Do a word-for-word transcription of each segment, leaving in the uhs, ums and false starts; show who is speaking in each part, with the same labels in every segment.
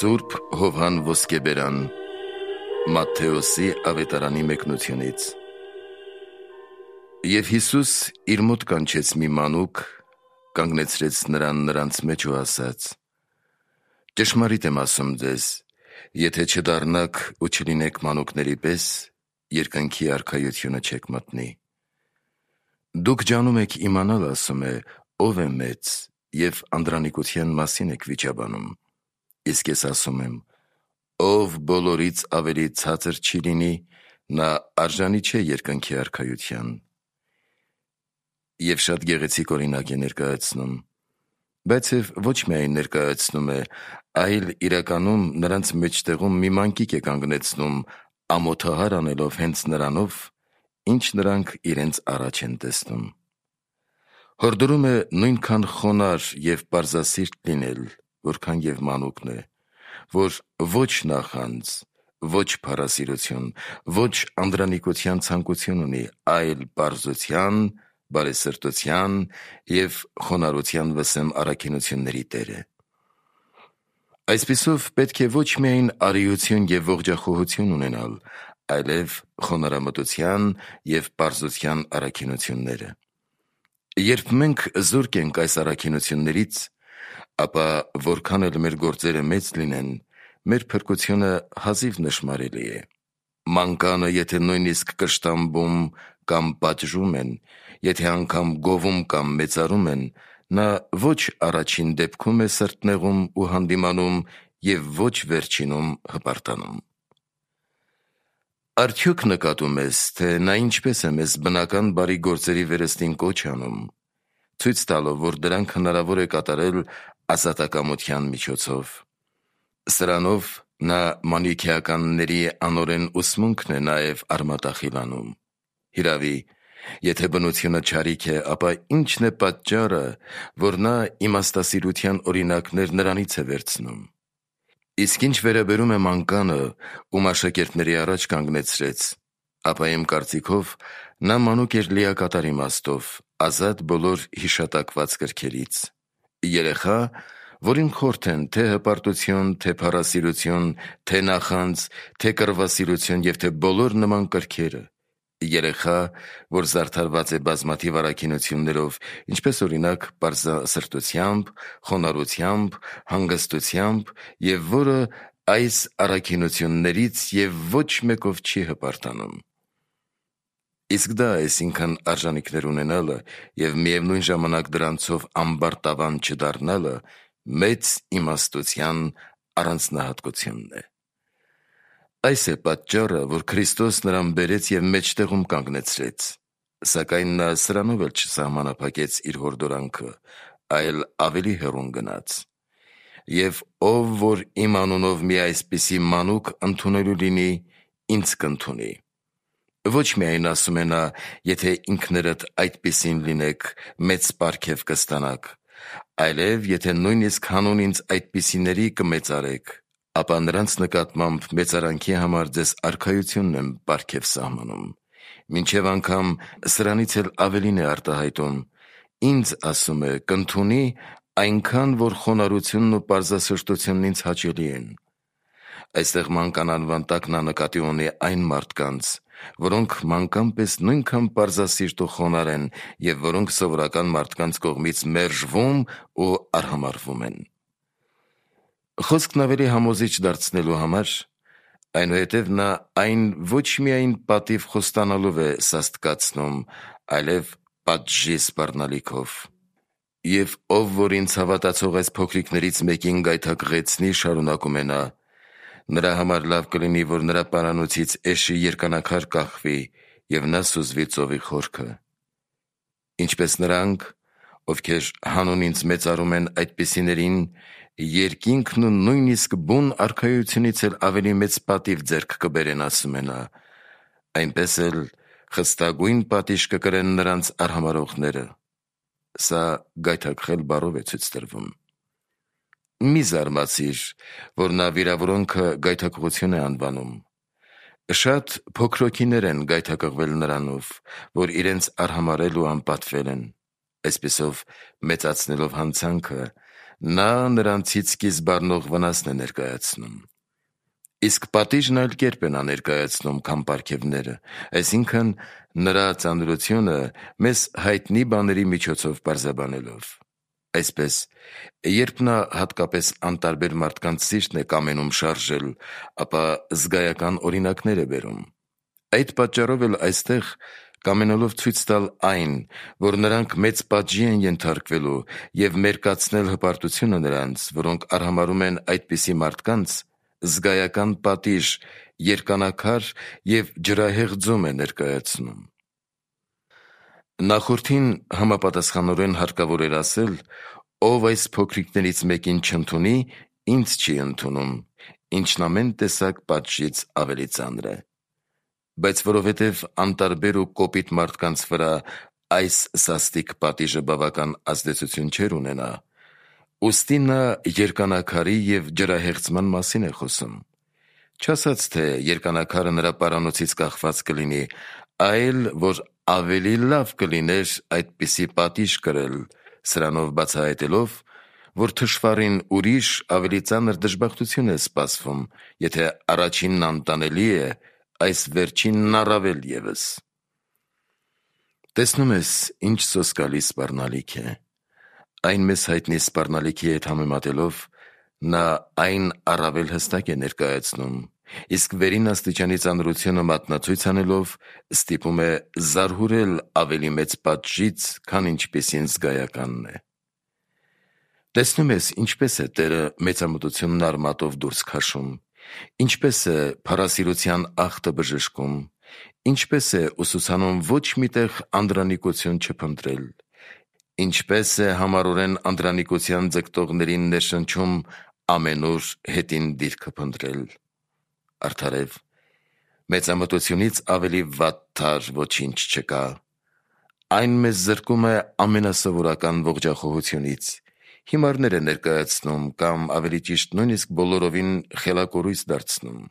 Speaker 1: Սուրբ Հովհան Ոսկեբերան Մատթեոսի ավետարանի մեկնությունից։ Եվ Հիսուս իր մոտ կանչեց մի մանուկ, կանգնեցրեց նրան նրանց մեջ ու ասաց. «Ճշմարիտ եմ ասում ձեզ, եթե չդառնաք ու չլինեք մանուկների պես, երկնքի արքայությունը չեք մտնի։ Դուք ջանում եք իմանալ, ասում է, ով է մեծ, և անդրանիկության մասին եք վիճաբանում։ Իսկ ես ասում եմ, ով բոլորից ավելի ցածր չի լինի, նա արժանի չէ երկնքի արքայության»։ Եվ շատ գեղեցիկ օրինակ է ներկայացնում, բայց և ոչ միայն ներկայացնում է, այլ իրականում նրանց մեջտեղում մի մանկիկ է կանգնեցնում, ամոթահար անելով հենց նրանով, ինչ նրանք իրենց առաջ են տեսնում։ Հորդորում է նույնքան խոնարհ և պարզասիրտ լինել, որքան և մանուկն է, որ ոչ նախանձ, ոչ փառասիրություն, ոչ անդրանիկության ցանկություն ունի, այլ պարզության, բարեսրտության և խոնարհության վսեմ առաքինությունների տեր է։ Այսպիսով պետք է ոչ միայն արիություն և ողջախոհություն ունենալ, այլև խոնարհամտության և պարզության առաքինությունները։ Երբ մենք զուրկ ենք այս առաքինություններից, ապա որքան էլ մեր գործերը մեծ լինեն, մեր փրկությունը հազիվ նշմարելի է։ Մանկանը եթե նույնիսկ կշտամբում կամ պատժում են, եթե անգամ գովում կամ մեծարում են, նա ոչ առաջին դեպքում է սրտնեղում ու հանդիմանում և ոչ վերջինում հպարտանում։ Արդյոք նկատում ես, թե նա ինչպես է մեզ բնական բարի գործերի վերստին կոչ անում, ցույց տալով, որ դրանք հնարավոր է կատարել ազատակամության միջոցով։ Սրանով նա մանիքեականների անօրեն ուսմունքն է նաև արմատախիլանում։ Հիրավի, եթե բնությունը չարիք է, ապա ի՞նչն է պատճառը, որ նա իմաստասիրության օրինակներ նրանից է վերցնում։ Իսկ ինչ վերաբերում է մանկանը, ում աշակերտների առաջ կանգնեցրեց, ապա իմ կարծիքով նա մանուկ էր լիակատար իմաստով, ազատ բոլոր հիշատակված կրքերից։ Երեխա, որին խորթ են թե հպարտություն, թե փառասիրություն, թե նախանձ, թե կռվասիրություն և թե բոլոր նման կրքերը։ Երեխա, որ զարդարված է բազմաթիվ առաքինություններով, ինչպես օրինակ պարզասրտությամբ, խոնարհությամբ, հանգստությամբ, և որը այս առաքինություններից և ոչ մեկով չի հպարտանում։ Իսկ դա այսինքն արժանիքներ ունենալը և միևնույն ժամանակ դրանցով ամբարտավան չդառնալը մեծ իմաստության առանձնահատկությունն է։ Այս է պատճառը, որ Քրիստոս նրան բերեց և մեջտեղում կանգնեցրեց, սակայն նա սրանով էլ չսահմանափակեց իր հորդորանքը, այլ ավելի հեռուն գնաց. «Եվ ով որ իմ անունով մի այսպիսի մանուկ ընդունելու լինի, ինձ կընդունի»։ Ոչ միայն ասում է նա, եթե ինքներդ այդպիսին լինեք, մեծ պարգև կստանաք, այլև եթե նույնիսկ հանուն ինձ այդպիսիների կմեծարեք, ապա նրանց նկատմամբ մեծարանքի համար ձեզ արքայությունն եմ պարգև սահմանում։ Մինչև անգամ սրանից էլ ավելին է արտահայտում. ինձ, ասում է, կընդունի, այնքան, որ խոնարհությունն ու պարզասրտությունն ինձ հաճելի են։ Այստեղ մանկան անվան տակ նա նկատի ունի այն մարդկանց, որոնք մանկան պես նույնքան պարզասիրտ ու խոնարհ են և որոնք սովորական մարդկանց կողմից մերժվում ու արհամարհվում են։ Խոսքն ավելի համոզիչ դարձնելու համար, այնուհետև նա այն ոչ միայն պատիվ խոստանալով է սաստկացնում, այլև պատժի սպառնալիքով։ «Եվ ով որ ինձ հավատացող այս փոքրիկներից մեկին գայթակղեցնի, շարունակում է նա, նրա համար լավ կլինի, որ նրա պարանոցից էշի երկանաքար կախվի, և նա սուզվի ծովի խորքը։ Ինչպես նրանք, ովքեր հանուն ինձ մեծարում են այդպիսիներին, երկինքն ու նույնիսկ բուն արքայությունից էլ ավելի մեծ պատիվ ձեռք կբերեն, ասում է նա, այնպես էլ խստագույն պատիժ կկրեն նրանց արհամարհողները»։ Սա գայթակղել բառով է ցույց տրվում։ Մի զարմացիր, որ նա վիրավորոնքը գայթակղություն է անվանում։ Շատ փոքրոքիներ են գայթակղվել նրանով, որ իրենց արհամարհել ու անպատվել են, այսպիսով մեծացնելով հանցանքը, նա նրանցից սկիզբ առնող վնասն է ներկայացնում։ Իսկ պատիժն այլ կերպ են ներկայացնում, քան պարգևները, այսինքն նրա ծանրությունը մեզ հայտնի բաների միջոցով պարզաբանելով։ Այսպես, երբ նա հատկապես անտարբեր մարդկանց սիրտն է կամենում շարժել, ապա զգայական օրինակներ է բերում։ Այդ պատճառով էլ այստեղ կամենալով ցույց տալ այն, որ նրանք մեծ պատժի են ենթարկվելու և մերկացնել հպարտությունը նրանց, որոնք արհամարհում են այդպիսի մարդկանց, զգայական պատիժ, երկանակար և ջրահեղ ձում է ներկայացնում։ Նախորդին համապատասխանորեն հարկավոր էր ասել. «Ով այս փոքրիկներից մեկին չընդունի, ինձ չի ընդունում, ինչն ամեն տեսակ պատժից ավելի ծանր է»։ Բայց որովհետև անտարբեր ու կոպիտ մարդկանց վրա այս սաստիկ պատիժը բավական ազդեցություն չէր ունենա, ուստի նա երկանակարի և ջրահեղձման մասին է խոսում։ Չասած, թե երկանակարը նրա պարանոցից կախված կլինի, այլ որ ավելի լավ կլիներ այդպիսի պատիժ կրել, սրանով բացահայտելով, որ թշվառին ուրիշ ավելի ծանր դժբախտություն է սպասվում, եթե առաջինն անտանելի է, այս վերջինն առավել ևս։ Տեսնում ես, ինչ սոսկալի սպառնալիք է։ Այն մեզ հայտնի սպառնալիքի հետ համեմատելով, նա այն առավել հստակ է ներկայացնում, իսկ վերին աստիճանի ծանրությունը մատնացույց անելով, ստիպում է զարհուրել ավելի մեծ պատժից, քան ինչպիսին զգայականն է։ Տեսնում ես, ինչպես է Տերը մեծամտությունն արմատով դուրս քաշում, ինչպես է փառասիրության աղտը բժշկում, ինչպես է ուսուցանում ոչ մի տեղ անդրանիկություն չփնտրել, ինչպես է համառորեն անդրանիկության ձգտողներին ներշնչում ամենուր հետին դիրքը փնտրել։ Արդարև, մեծամտությունից ավելի վատթար ոչինչ չկա։ Այն մեզ զրկում է ամենասովորական ողջախոհությունից, հիմարներ է ներկայացնում կամ ավելի ճիշտ նույնիսկ բոլորովին խելակորույս դարձնում։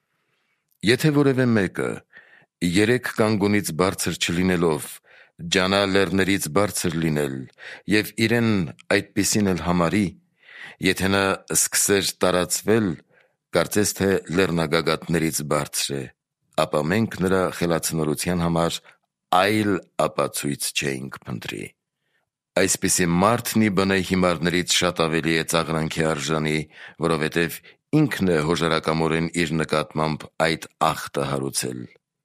Speaker 1: Եթե որևէ մեկը երեք կանգունից բարձր չլինելով, ջանա լեռներից բարձր լինել և իրեն այդպիսին էլ համարի, եթե նա սկսեր տարածվել, կարծես թե լեռնագագաթներից բարձր է, ապա մենք նրա խելացնորության համար այլ ապացույց չէինք փնտրի։ Այսպիսի մարդն ի բնե հիմարներից շատ ավելի է ծաղրանքի արժանի, որովհետև ինքն է հոժարակամորեն իր նկատմամբ այդ աղտը հարուցել։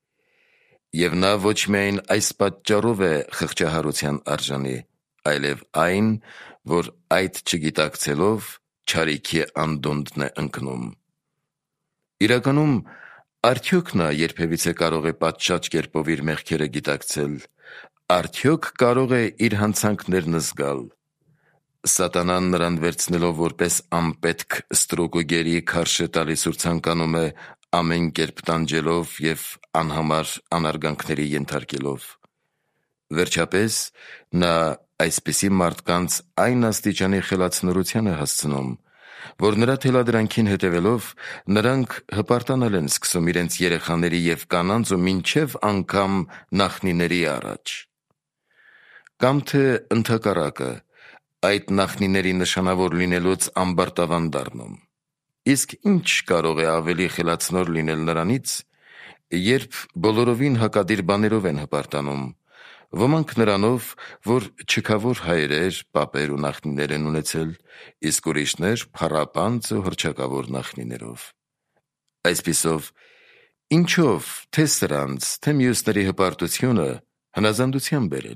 Speaker 1: Եվ նա ոչ միայն այս պատճառով է խղճահարության արժանի, այլև այն, որ այդ չգիտակցելով չարիքի անդունդն է ընկնում։ Իրականում, արդյոք նա երբևիցե կարող է պատշաճ կերպով իր մեղքերը գիտակցել, արդյոք կարող է իր հանցանքներն զգալ։ Սատանան նրան վերցնելով որպես անպետք ստրուկ ու գերի քարշ է տալիս ու ցանկանում է ամեն կերպ տանջելով և անհամար անարգանքների ենթարկելով։ Վերջապես, նա այսպիսի մարդկանց այն աստիճանի խելացնորության է հասցնում, որ նրա թելադրանքին հետևելով, նրանք հպարտանալ են սկսում իրենց երեխաների և կանանց ու մինչև անգամ նախնիների առաջ։ Կամ թե ընդհակառակը, այդ նախնիների նշանավոր լինելուց ամբարտավան դառնում։ Իսկ ինչ կարող է ավելի խելացնոր լինել նրանից, երբ բոլորովին հակադիր բաներով են հպարտանում, ոմանք նրանով, որ չքավոր հայրեր, պապեր ու նախնիներ են ունեցել, իսկ ուրիշներ փառապանծ ու հռչակավոր նախնիներով։ Այսպիսով, ինչով թե սրանց, թե մյուսների հպարտությունը հնազանդության բերել։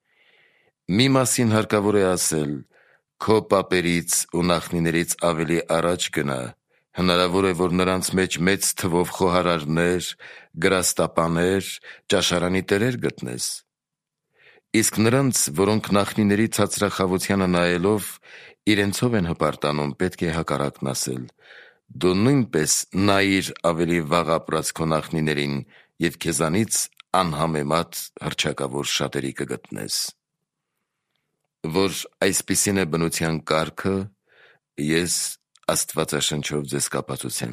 Speaker 1: Մի մասին հարկավոր է ասել. քո պապերից ու նախնիներից ավելի առաջ գնա, հնարավոր է, որ նրանց մեջ մեծ թվով խոհարարներ, գրաստապաներ, ճաշարանի տերեր գտնես։ Իսկ նրանց, որոնք նախնիների ցածրախավությանը նայելով իրենցով են հպարտանում, պետք է հակառակն ասել. դու նույնպես նայիր ավելի վաղ ապրած քո նախնիներին և քեզանից անհամեմատ հռչակավոր շատերի կգտնես։ Որ այսպիսին է բնության կարգը, ես Աստվածաշնչով ձեզ կապացուցեմ։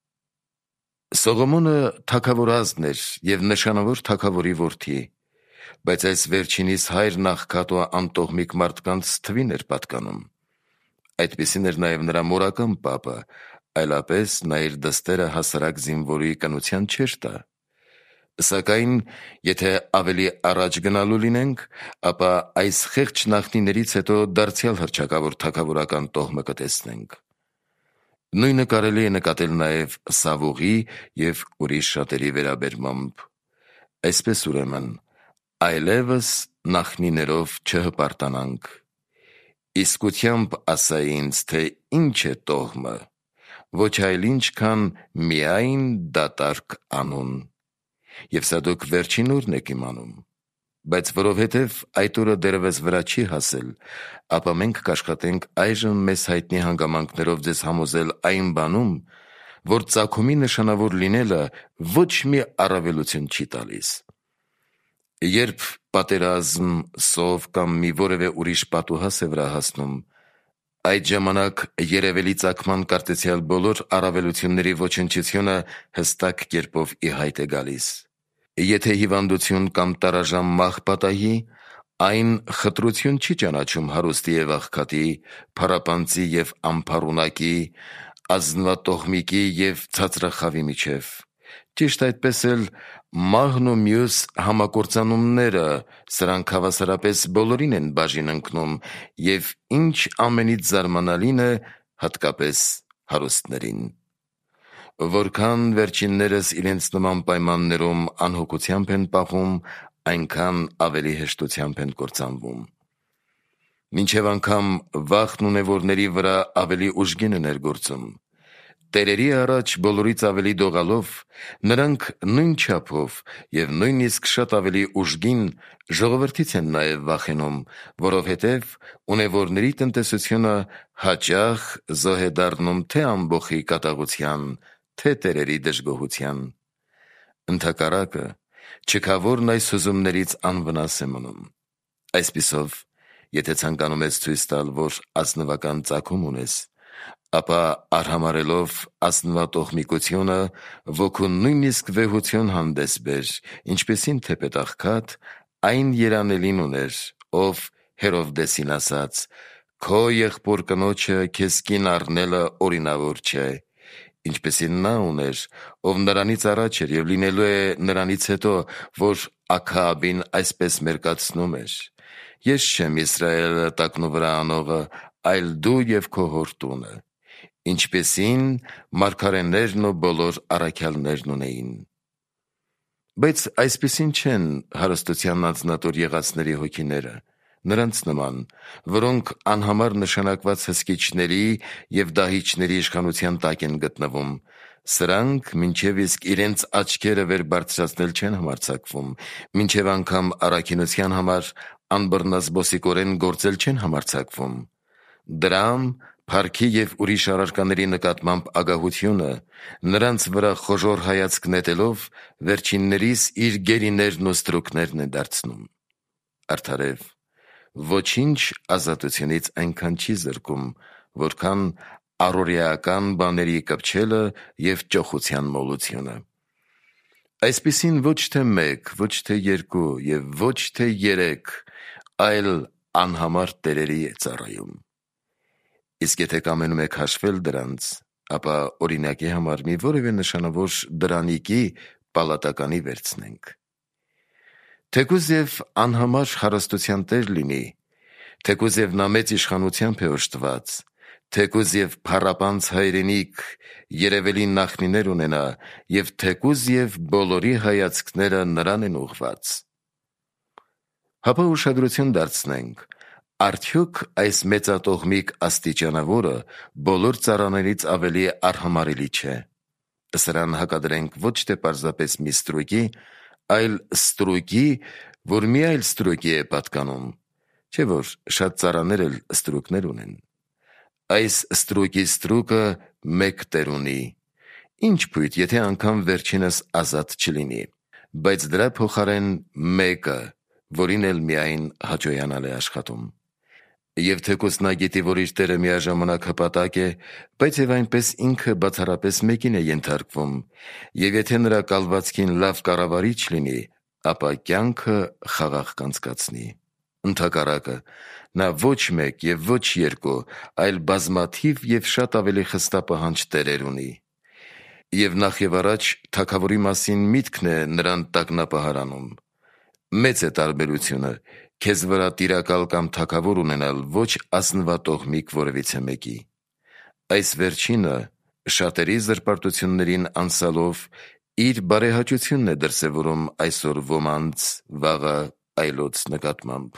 Speaker 1: Սողոմոնը թագավորազն էր և նշանավոր թագավորի որդի, բայց այս վերջինիս հայրն աղքատ ու անտոհմիկ մարդկանց թվին էր պատկանում։ Այդպիսին էր նաև նրա մորական պապը, այլապես նա իր դստերը հասարակ զինվորի կնության չէր տա։ Սակայն, եթե ավելի առաջ գնալու լինենք, ապա այս խեղճ նախնիներից հետո դարձյալ հռչակավոր թագավորական տոհմը կտեսնենք։ Նույնը կարելի է նկատել նաև Սավուղի և ուրիշ շատերի վերաբերմամբ։ Այսպես ուրեմն, այլևս նախնիներով չհպարտանանք։ Իսկությամբ ասա ինձ, թե ինչ է տոհմը, ոչ այլ ինչ քան միայն դատարկ անուն։ Եվ սա դուք վերջին օրն եք իմանում։ Բայց որովհետև այդ օրը դեռևս վրա չի հասել, ապա մենք կաշխատենք այժմ մեզ հայտնի հանգամանքներով ձեզ համոզել այն բանում, որ ծագումի նշանավոր լինելը ոչ մի առավելություն չի տալիս։ Երբ պատերազմ, սով կամ մի որևէ ուրիշ պատուհաս է վրա հասնում, այդ ժամանակ երևելի ծագման կարծեցյալ բոլոր առավելությունների ոչնչությունը հստակ կերպով ի հայտ է գալիս։ Եթե հիվանդություն կամ տարաժամ մահ պատահի, այն խտրություն չի ճանաչում հարուստի և աղքատի, փառապանծի և ամփառունակի, ազնվատոհմիկի և ցածրախավի միջև։ Ճիշտ այդպես էլ մահն ու մյուս համակործանումները, սրանք հավասարապես բոլորին են բաժին ընկնում, և ինչ ամենից զարմանալին է, հատկապես հարուստներին։ Որքան վերջիններս իրենց նման պայմաններում անհոգությամբ են պահում, այնքան ավելի հեշտությամբ են կործանվում։ Մինչև անգամ վախն ունևորների վրա ավելի ուժգին է ներգործում։ Տերերի առաջ բոլորից ավելի դողալով, նրանք նույն չափով և նույնիսկ շատ ավելի ուժգին ժողովրդից են նաև վախենում, որովհետև ունևորների տնտեսությունը հաճախ զոհ է դառնում թե ամբոխի կատաղության, թե տերերի դժգոհության։ Ընդհակառակը, չքավորն այս հուզումներից անվնաս է մնում։ Այսպիսով, եթե ցանկանում ես ցույց տալ, որ ազնվական ծագում ունես, ապա արհամարհելով ազնվատոհմիկությունը, ոգուն նույնիսկ վեհություն հանդես բեր, ինչպիսին թեպետ աղքատ, այն երանելին ուներ, ով Հերովդեսին ասաց. «Քո եղբոր կնոջը քեզ կին առնելը օրինավոր չէ», ինչպիսին նա ուներ, ով նրանից առաջ էր և լինելու է նրանից հետո, որ Աքաաբին այսպես մերկացնում էր. «Ես չեմ Իսրայելը տակնու վրա անողը, այլ դու և քո հոր տունը», ինչպիսին մարգարեներն ու բոլոր առաքյալներն ունեին։ Բայց այսպիսին չեն հարստության անձնատուր եղածների հոգիները, նրանց նման, որոնք անհամար նշանակված հսկիչների և դահիճների իշխանության տակ են գտնվում։ Սրանք մինչև իսկ իրենց աչքերը վեր բարձրացնել չեն համարձակվում, մինչև անգամ առաքինության համար անբռնազբոսիկորեն գործել չեն համարձակվում։ Դրամ, փառքի և ուրիշ առարկաների նկատմամբ ագահությունը, նրանց վրա խոժոռ հայացք նետելով, վերջիններիս իր գերիներն ու ստրուկներն է դարձնում։ Արդարև, ոչինչ ազատությունից այնքան չի զրկում, որքան առօրեական բաների կպչելը և ճոխության մոլությունը։ Այսպիսին ոչ թե մեկ, ոչ թե երկու և ոչ թե երեք, այլ անհամար տերերի է ծառայում։ Իսկ եթե կամենում եք հաշվել դրանց, ապա օրինակի համար մի որևէ նշանավոր դրանիկի պալատականի վերցնենք։ Թեկուզ և անհամար հարստության տեր լինի, թեկուզ և նա մեծ իշխանությամբ է օժտված, թեկուզ և փառապանծ հայրենիք, երևելի նախնիներ ունենա, և թեկուզ և բոլորի հայացքները նրան են ուղված։ Հապա ուշադրություն դարձնենք, արդյոք այս մեծատոհմիկ աստիճանավորը բոլոր ծառաներից ավելի արհամարհելի չէ։ Սրան հակադրենք ոչ թե պարզապես մի ստրուկի, այլ ստրուկի, որ մի այլ ստրուկի է պատկանում, չէ՞ որ շատ ծառաներ էլ ստրուկներ ունեն։ Այս ստրուկի ստրուկը մեկ տեր ունի, ինչ փույթ, եթե անգամ վերջինս ազատ չլինի, բայց դրա փոխարեն մեկը, որին էլ միայն հաճոյանալ է աշխատում։ Եվ թեկուզ նա գիտի, որ իր տերը միաժամանակ հպատակ է, բայց և այնպես ինքը բացառապես մեկին է ենթարկվում, և եթե նրա կալվածքին լավ կառավարիչ լինի, ապա կյանքը խաղաղ կանցկացնի։ Ընդհակառակը, նա ոչ մեկ և ոչ երկու, այլ բազմաթիվ և շատ ավելի խստապահանջ տերեր ունի։ Եվ նախ և առաջ թագավորի մասին միտքն է նրան տագնապահարանում։ Մեծ է տարբերությունը քեզ վրա տիրակալ կամ թագավոր ունենալ ոչ ազնվատոհմիկ որևիցե մեկի։ Այս վերջինը շատերի զրպարտություններին անցալով իր բարեհաճությունն է դրսևորում այսօր ոմանց, վաղը այլոց նկատմամբ։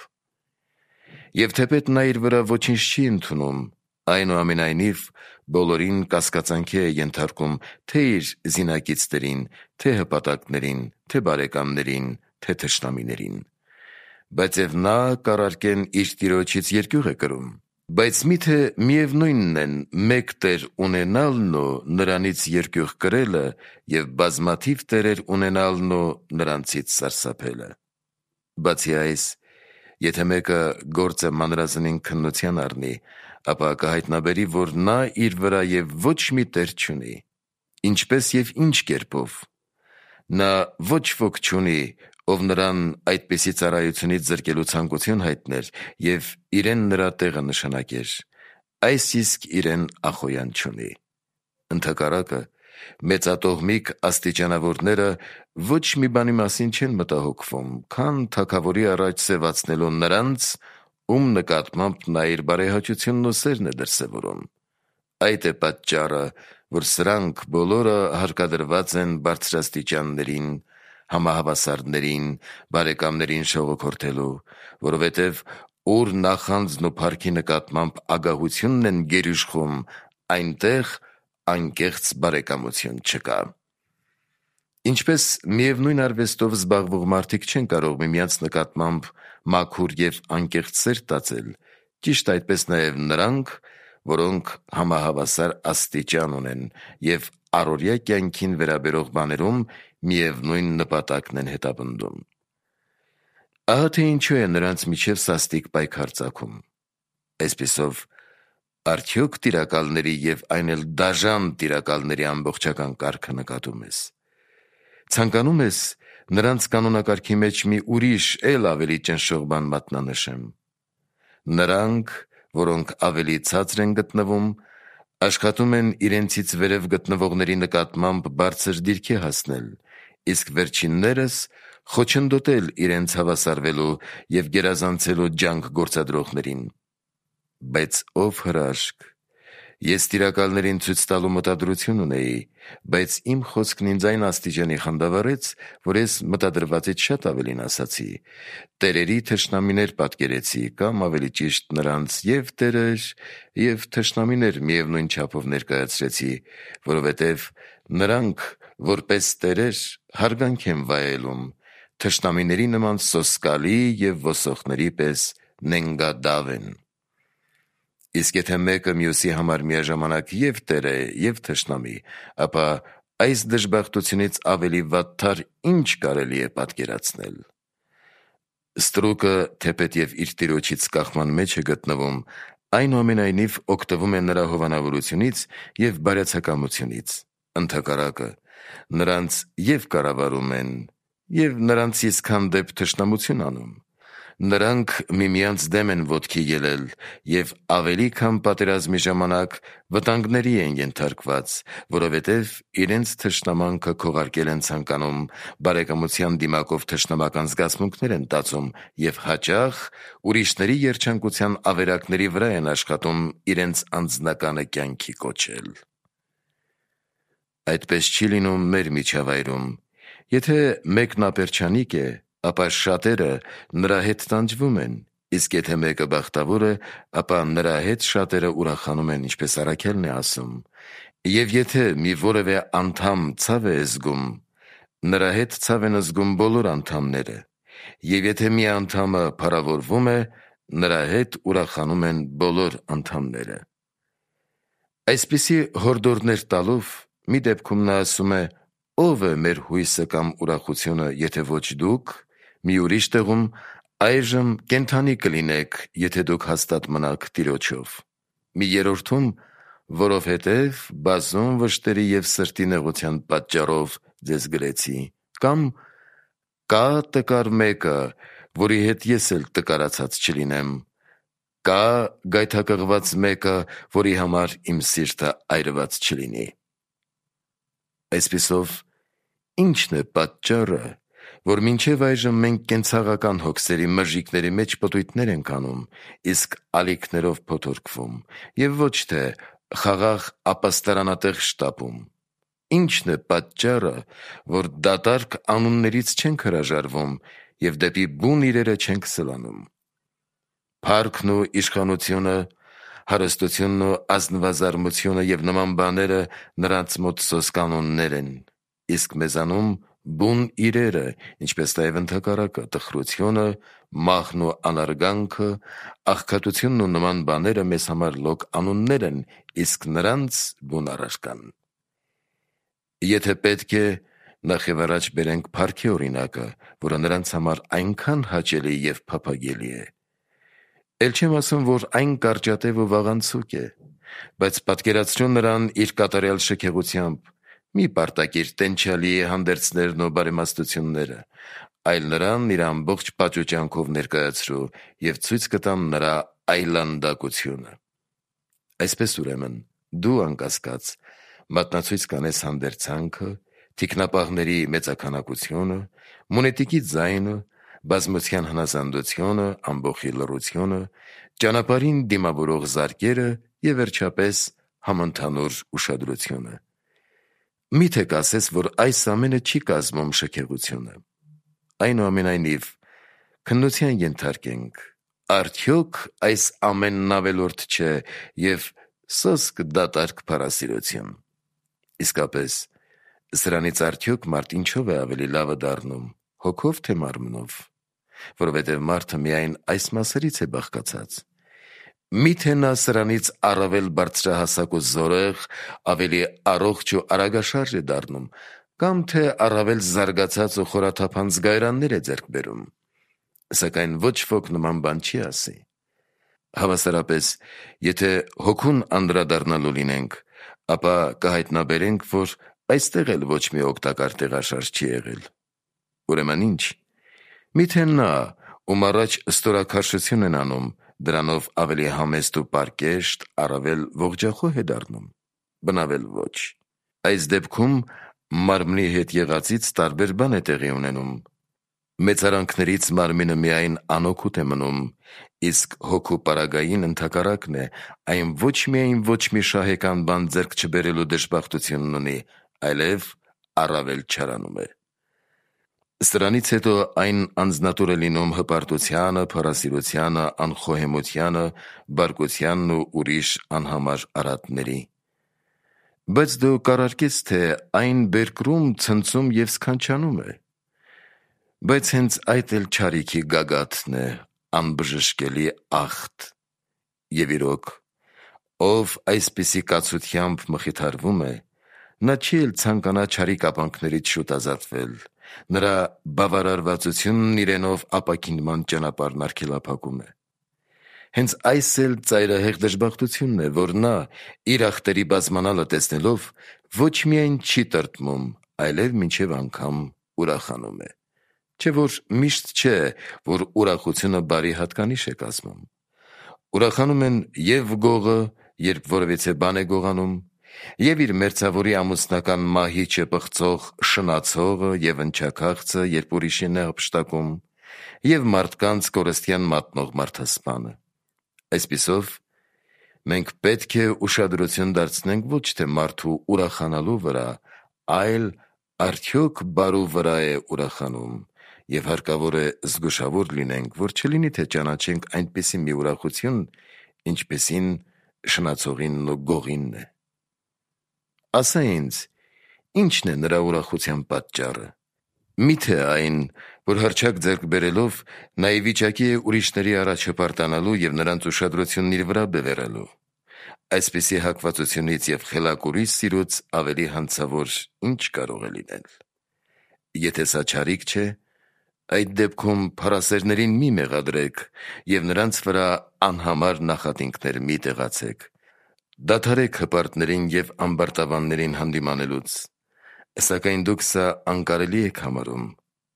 Speaker 1: Եվ թեպետ նա իր վրա ոչինչ չի ընդունում, այնուամենայնիվ բոլորին կասկածանքի է ենթարկում թե իր զինակիցներին, թե հպատակներին, թե բարեկամներին, թե թշնամիներին։ Բայց և նա կառարկեն իր տիրոջից երկյուղ է կրում։ Բայց միթե միևնույնն են մեկ տեր ունենալն ու նրանից երկյուղ կրելը և բազմաթիվ տերեր ունենալն ու նրանցից սարսափելը։ Բացի այս, եթե մեկը գործը մանրազնին քննության առնի, ապա կհայտնաբերի, որ նա իր վրա և ոչ մի տեր չունի։ Ինչպես և ինչ կերպով։ Նա ոչ ոք չունի, ով նրան այդպիսի ծառայությունից զրկելու ցանկություն հայտներ և իրեն նրա տեղը նշանակեր, այս իսկ իրեն ախոյան չունի։ Ընդհակառակը, մեծատոհմիկ աստիճանավորները ոչ մի բանի մասին չեն մտահոգվում, քան թագավորի առաջ սևացնելու նրանց, ում նկատմամբ նա իր բարեհաճությունն ու սերն է դրսևորում։ Այդ է պատճառը, որ սրանք բոլորը հարկադրված են բարձրաստիճաններին, համահավասարներին, բարեկամներին շողոքորթելու, որովհետև ուր նախանձն ու փառքի նկատմամբ ագահությունն են գերիշխում, այնտեղ անկեղծ բարեկամություն չկա։ Ինչպես միևնույն արվեստով զբաղվող մարդիկ չեն կարող միմյանց նկատմամբ մաքուր և անկեղծ սեր տածել, ճիշտ այդպես նաև նրանք, որոնք համահավասար աստիճան ունեն և առօրյա կյանքին վերաբերող բաներում միևնույն նպատակն են հետապնդում։ Ահա թե ինչու է նրանց միջև սաստիկ պայքար ծագում։ Այսպիսով, արդյոք տիրակալների և այն էլ դաժան տիրակալների ամբողջական կարգը նկատում ես։ Ցանկանում ես նրանց կանոնակարգի մեջ մի ուրիշ էլ ավելի ճնշող բան մատնանշեմ։ Նրանք, որոնք ավելի ցածր են գտնվում, աշխատում են իրենցից վերև գտնվողների նկատմամբ բարձր դիրքի հասնել, իսկ վերջիններս խոչընդոտել իրենց հավասարվելու և գերազանցելու ջանք գործադրողներին։ Բայց ով հրաշք, ես տիրակալներին ցույց տալու մտադրություն ունեի, բայց իմ խոսքն ինձ այն աստիճանի խանդավառեց, որ ես մտադրվածից շատ ավելին ասացի, տերերի թշնամիներ պատկերեցի, կամ ավելի ճիշտ նրանց և տերեր, և թշնամիներ միևնույն չափով ներկայացրեցի, որովհետև նրանք որպես տերեր հարգանք են վայելում, թշնամիների նման սոսկալի և ոսոխների պես նենգադավ են։ Իսկ եթե մեկը մյուսի համար միաժամանակ և տեր է, և թշնամի, ապա այս դժբախտությունից ավելի վատթար ինչ կարելի է պատկերացնել։ Ստրուկը, թեպետ և իր տիրոջից կախման մեջ է գտնվում, այնուամենայնիվ օգտվում է նրա հովանավորությունից և բարյացակամությունից։ Ընդհակառակը, նրանց և կառավարում են, և նրանցից հանդեպ թշնամություն անում։ Նրանք միմյանց դեմ են ոտքի ելել և ավելի քան պատերազմի ժամանակ վտանգների են ենթարկված, որովհետև իրենց թշնամանքը քողարկել են ցանկանում, բարեկամության դիմակով թշնամական զգացմունքներ են տածում և հաճախ ուրիշների երջանկության ավերակների վրա են աշխատում իրենց անձնականը կյանքի կոչել։ Այդպես չի լինում մեր միջավայրում։ Եթե մեկն ապերջանիկ է, ապա շատերը նրա հետ տանջվում են, իսկ եթե մեկը բախտավոր է, ապա նրա հետ շատերը ուրախանում են, ինչպես Առաքելն է ասում. «Եվ եթե մի որևէ անդամ ցավ է զգում, նրա հետ ցավ են զգում բոլոր անդամները, և եթե մի անդամը փառավորվում է, նրա հետ ուրախանում են բոլոր անդամները»։ Այսպիսի հորդորներ տալով, մի դեպքում նա ասում է. «Ո՞վ է մեր հույսը կամ ուրախությունը, եթե ոչ դուք», մի ուրիշ տեղում. «Այժմ կենդանի կլինեք, եթե դուք հաստատ մնաք Տիրոջով»։ Մի երրորդում. «Որովհետև բազում վշտերի և սրտի նեղության պատճառով ձեզ գրեցի», կամ Կա տկար մեկը, որի հետ ես էլ տկարացած չլինեմ, կա գայթակղված մեկը, որի համար իմ սիրտը այրված չլինի։ Այսպիսով, ի՞նչն է պատճառը, որ մինչև այժմ մենք կենցաղական հոգսերի մրժիկների մեջ պտույտներ ենք անում, իսկ ալիքներով փոթորկվում, և ոչ թե խաղաղ ապաստարանատեղ շտապում։ Ի՞նչն է պատճառը, որ դատարկ անուններից չենք հրաժարվում և դեպի բուն իրերը չենք սլանում։ Փառքն ու իշխանությունը, հարստությունն ու ազնվազարմությունը և նման բաները նրանց մոտ սոսկանոններ են, իսկ մեզանում բուն իրերը, ինչպես նաև ընդհակառակը տխրությունը, մահն ու անարգանքը, աղքատությունն ու նման բաները մեզ համար լոկ անուններ են, իսկ նրանց բուն առարկան։ Եթե պետք է, նախ և առաջ բերենք փառքի օրինակը, որը նրանց համար այնքան հաճելի և փափագելի է։ Էլ չեմ ասում, որ այն կարճատև ու վաղանցուկ է, բայց պատկերացրու նրան իր կատարյալ շքեղությամբ, մի պարտակիր տենչալի հանդերձներն ու բարեմաստությունները, այլ նրան իր ամբողջ պատշուճանքով ներկայացրու և ցույց կտամ նրա այլանդակությունը։ Այսպես ուրեմն, դու անկասկած մատնացույց կանես հանդերձանքը, թիկնապահների մեծաքանակությունը, մունետիկի ձայնը, բազմության հնազանդությունը, ամբոխի լռությունը, ճանապարհին դիմավորող զարկերը և վերջապես համընդհանուր ուշադրությունը։ Մի՞թե կասես, որ այս ամենը չի կազմում շքեղությունը։ Այնուամենայնիվ, քննության ենթարկենք, արդյոք այս ամենն ավելորդ չէ և սոսկ դատարկ փառասիրություն։ Իսկապես, սրանից արդյոք մարդ ինչով է ավելի լավը դառնում, հոգով թե մարմնով, որովհետև մարդը միայն այս մասերից է բաղկացած։ Մի՞թե նա սրանից առավել բարձրահասակ ու զորեղ, ավելի առողջ ու արագաշարժ է դառնում, կամ թե առավել զարգացած ու խորաթափանց գայրաններ է ձեռք բերում։ Սակայն ոչ ոք նման բան չի ասի։ Հավասարապես, եթե հոգուն անդրադառնալու լինենք, ապա կհայտնաբերենք, որ այստեղ էլ ոչ մի օգտակար տեղաշարժ չի եղել։ Ուրեմն ի՞նչ։ Մի՞թե նա, ում առաջ ստորաքարշություն են անում, դրանով ավելի համեստ ու պարկեշտ, առավել ողջախոհ է դառնում։ Բնավել ոչ։ Այս դեպքում մարմնի հետ եղածից տարբեր բան է տեղի ունենում։ Մեծարանքներից մարմինը միայն անօգուտ է մնում, իսկ հոգու պարագային ընդհակառակն է, այն ոչ միայն ոչ մի շահեկան բան ձեռք չբերելու դժբախտությունն ունի, այլև առավել չարանում է։ Սրանից հետո այն անձնատուր է լինում հպարտությանը, փառասիրությանը, անխոհեմությանը, բարկությանն ու ուրիշ անհամար արատների։ Բայց դու կառարկես, թե այն բերկրում, ցնծում և սքանչանում է։ Բայց հենց այդ էլ չարիքի գագաթն է, անբժշկելի ախտ։ Եվ իրոք, ով այսպիսի կացությամբ մխիթարվում է, նա չի էլ ցանկանա չարի կապանքներից շուտ ազատվել, նրա բավարարվածությունն իրենով ապաքինման ճանապարհն արգելափակում է։ Հենց այս էլ ծայրահեղ դժբախտությունն է, որ նա իր ախտերի բազմանալը տեսնելով ոչ միայն չի տրտմում, այլև մինչև անգամ ուրախանում է։ Չէ՞ որ միշտ չէ, որ ուրախությունը բարի հատկանիշ է կազմում։ Ուրախանում են և գողը, երբ որևիցե բան է գողանում, և իր մերձավորի ամուսնական մահիճը պղծող շնացողը և ընչաքաղցը, երբ ուրիշին է հափշտակում, և մարդկանց կորստյան մատնող մարդասպանը։ Այսպիսով, մենք պետք է ուշադրություն դարձնենք ոչ թե մարդու ուրախանալու վրա, այլ արդյոք բարու վրա է ուրախանում, և հարկավոր է զգուշավոր լինենք, որ չլինի, թե ճանաչենք այնպիսի մի ուրախություն, ինչպիսին շնացողինն ու գողինն է։ Ասա ինձ, ի՞նչն է նրա ուրախության պատճառը։ Մի՞թե այն, որ հռչակ ձեռք բերելով նա ի վիճակի է ուրիշների առաջ հպարտանալու և նրանց ուշադրությունն իր վրա բևեռելու։ Այսպիսի հակվածությունից և խելակուրի սիրուց ավելի հանցավոր ի՞նչ կարող է լինել։ Եթե սա չարիք չէ, այդ դեպքում փառասերներին մի մեղադրեք և նրանց վրա անհամար նախատինքներ մի տեղացեք։ Դադարեք հպարտներին և ամբարտավաններին հանդիմանելուց։ Սակայն դուք սա անկարելի եք համարում,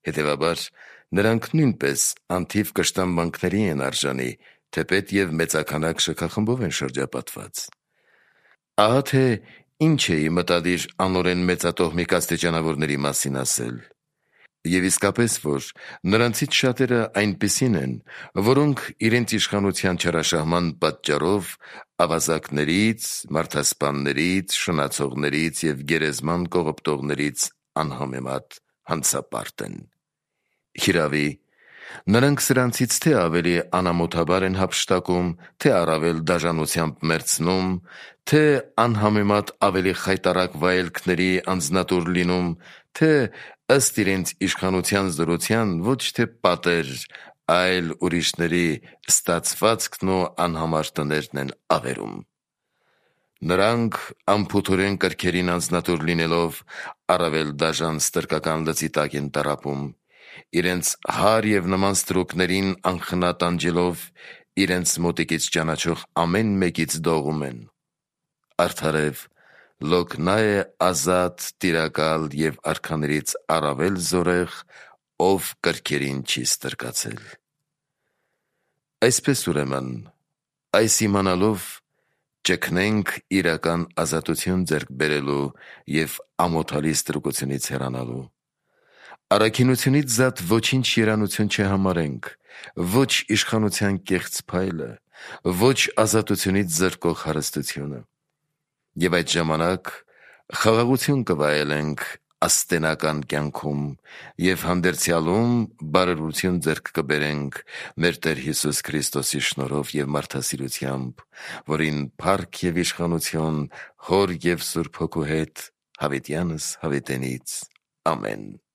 Speaker 1: Հետևաբար, նրանք նույնպես անթիվ կշտամբանքների են արժանի, թեպետ և մեծաքանակ շքախմբով են շրջապատված։ Ահա թե ինչ էի մտադիր անօրեն մեծատոհմիկ աստիճանավորների մասին ասել։ Եվ իսկապես, որ նրանցից շատերը այնպիսին են, որոնք իրենց իշխանության չարաշահման պատճառով ավազակներից, մարդասպաններից, շնացողներից և գերեզման կողոպտողներից անհամեմատ հանցապարտ են։ Հիրավի, նրանք սրանցից թե ավելի անամոթաբար են հափշտակում, թե առավել դաժանությամբ մերձնում, թե անհամեմատ ավելի խայտառակ վայելքների անձնատուր լինում, թե ըստ իրենց իշխանության զորության ոչ թե պատեր, այլ ուրիշների ստացվածքն ու անհամար տներն են ավերում։ Նրանք անփութորեն կրքերին անձնատուր լինելով առավել դաժան ստրկական լծի տակ են տառապում, իրենց հար և նման ստրուկներին անխնա տանջելով իրենց մոտիկից ճանաչող ամեն մեկից դողում են։ Արդարև, լոկ նա է ազատ, տիրակալ և արքաներից առավել զորեղ, ով կրքերին չի ստրկացել։ Այսպես ուրեմն, այս իմանալով ճգնենք իրական ազատություն ձեռք բերելու և ամոթալի ստրուկությունից հեռանալու։ Առաքինությունից զատ ոչինչ երանություն չհամարենք, ոչ իշխանության կեղծ փայլը, ոչ ազատությունից զրկող հարստությունը։ Եվ այդ ժամանակ խաղաղություն կվայելենք աստենական կյանքում և հանդերձյալում բարօրություն ձեռք կբերենք մեր Տեր Հիսուս Քրիստոսի շնորհով և մարդասիրությամբ, որին փառք և իշխանություն Հոր և Սուրբ Հոգու հետ հավիտյանս հավիտենից։ Ամեն։